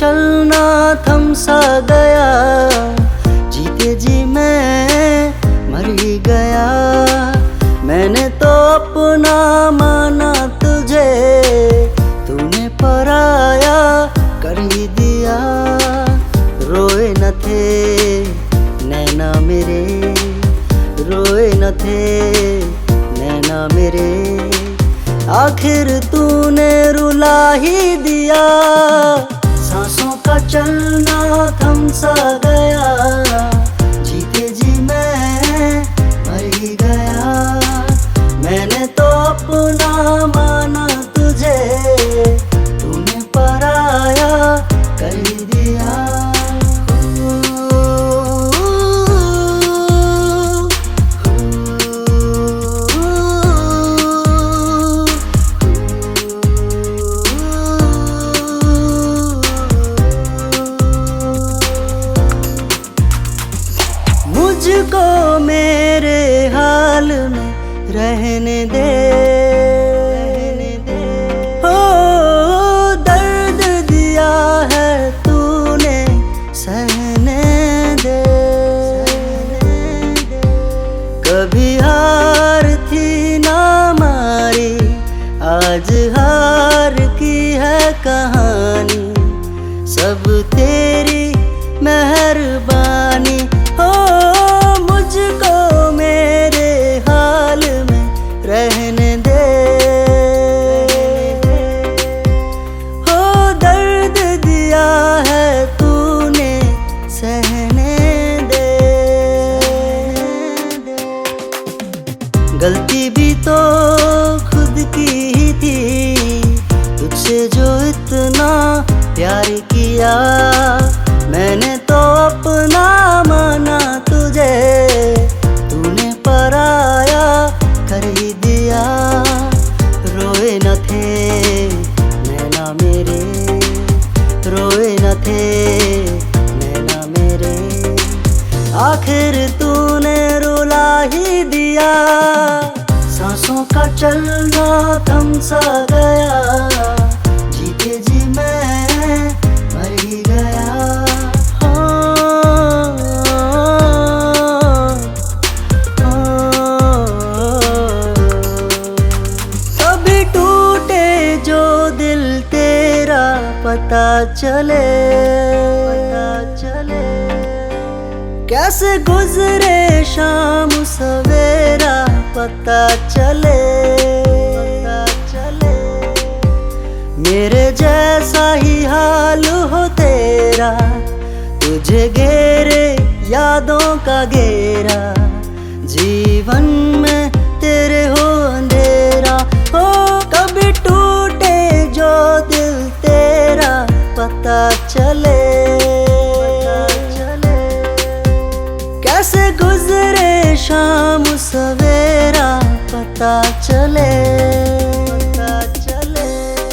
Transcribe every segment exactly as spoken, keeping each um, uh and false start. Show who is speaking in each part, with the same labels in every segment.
Speaker 1: चलना थम सा गया, जीते जी मैं मर ही गया। मैंने तो अपना माना तुझे, तूने पराया कर ही दिया। रोए न थे नैना मेरे, रोए न थे नैना मेरे, आखिर तूने रुला ही दिया। सांसों का चलना थम सा गया, जीते जी मैं मर ही गया। मैंने तो अपना माना तुझे, तूने पराया कर ही दिया। मुझको मेरे हाल में रहने दे, रहने दे। हो दर्द दिया है तूने सहने दे, सहने दे। कभी हार थी ना मारी, आज हार की है कहानी। सब तेरी मेहरबानी हो, मुझको मेरे हाल में रहने दे। हो दर्द दिया है तूने सहने दे। गलती भी तो खुद की ही थी, तुझसे जो इतना प्यार किया। मैंने तो अपना माना तुझे, तूने पराया कर ही दिया। रोए न थे नैना मेरे, रोए न थे नैना मेरे, आखिर तूने रुला ही दिया। सांसों का चलना थम सा गया, जीते जी मैं मर ही गया। पता चले, पता चले कैसे गुजरे शाम सवेरा, पता चले, पता चले। मेरे जैसा ही हाल हो तेरा, तुझे घेरे यादों का घेरा। जीवन में तेरे हो अंधेरा, हो कभी टूटे जो दिल तेरा, पता चले, पता चले कैसे गुजरे शाम सवेरा, पता चले, पता चले।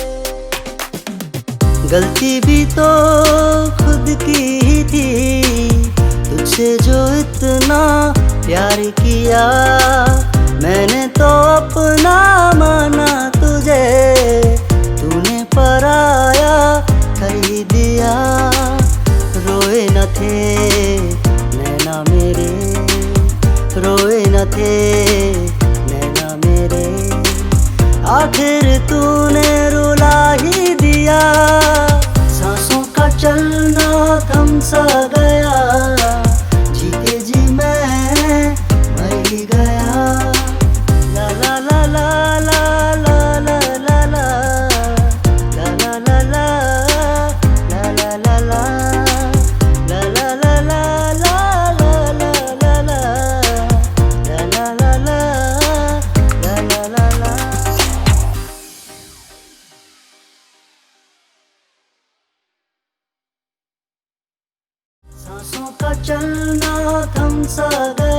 Speaker 1: गलती भी तो खुद की ही थी, तुझसे जो इतना प्यार किया। मैंने तो अपना माना तुझे, तूने पराया कर ही दिया। रोए न थे नैना मेरे, रोए न थे नैना मेरे, आखिर तूने रुला ही दिया। सांसों का चलना थम सा गया, जीते जी मैं मर ही गया। ला ला ला ला ला ला ला ला ला ला ला ला ला ला ला ला सांसों का चलना थम सा गया।